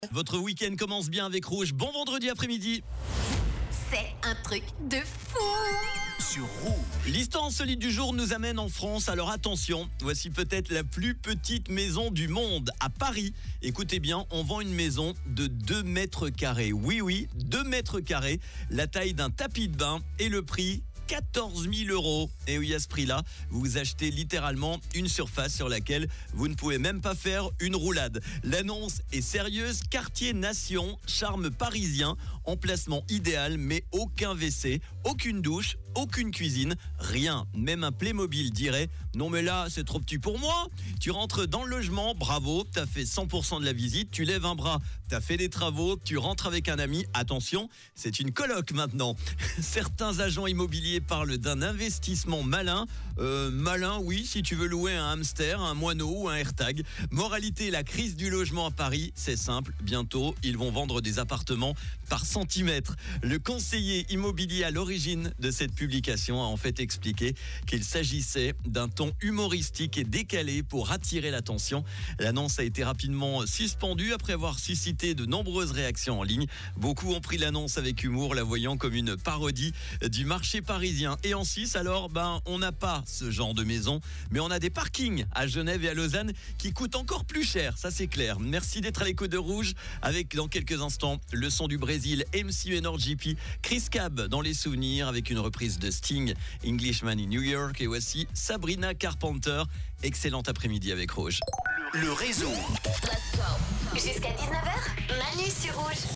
Votre week-end commence bien avec Rouge. Bon vendredi après-midi. C'est un truc de fou. Sur Rouge. L'histoire insolite du jour nous amène en France. Alors attention, voici peut-être la plus petite maison du monde. À Paris, écoutez bien, on vend une maison de 2 mètres carrés. Oui, 2 mètres carrés. La taille d'un tapis de bain et le prix 14 000 €. Et oui, à ce prix-là, vous achetez littéralement une surface sur laquelle vous ne pouvez même pas faire une roulade. L'annonce est sérieuse. Quartier Nation, charme parisien, emplacement idéal, mais aucun WC, aucune douche, aucune cuisine, rien. Même un Playmobil dirait « Non mais là, c'est trop petit pour moi ». Tu rentres dans le logement, bravo, t'as fait 100% de la visite, tu lèves un bras, t'as fait des travaux, tu rentres avec un ami. Attention, c'est une coloc maintenant. Certains agents immobiliers parlent d'un investissement malin. Malin, oui, si tu veux louer un hamster, un moineau ou un AirTag. Moralité, la crise du logement à Paris, c'est simple. Bientôt, ils vont vendre des appartements par centimètre. Le conseiller immobilier à l'origine de cette publication a en fait expliqué qu'il s'agissait d'un ton humoristique et décalé pour attirer l'attention. L'annonce a été rapidement suspendue après avoir suscité de nombreuses réactions en ligne. Beaucoup ont pris l'annonce avec humour, la voyant comme une parodie du marché parisien. Et en Suisse, alors, on n'a pas ce genre de maison, mais on a des parkings à Genève et à Lausanne qui coûtent encore plus cher, ça c'est clair. Merci d'être à l'écoute de Rouge, avec dans quelques instants le son du Brésil, MC NRJP, Chris Cab dans les souvenirs avec une reprise de Sting, Englishman in New York, et voici Sabrina Carpenter. Excellent après-midi avec Rouge. Le réseau. Let's go. Jusqu'à 19h, Manu sur Rouge.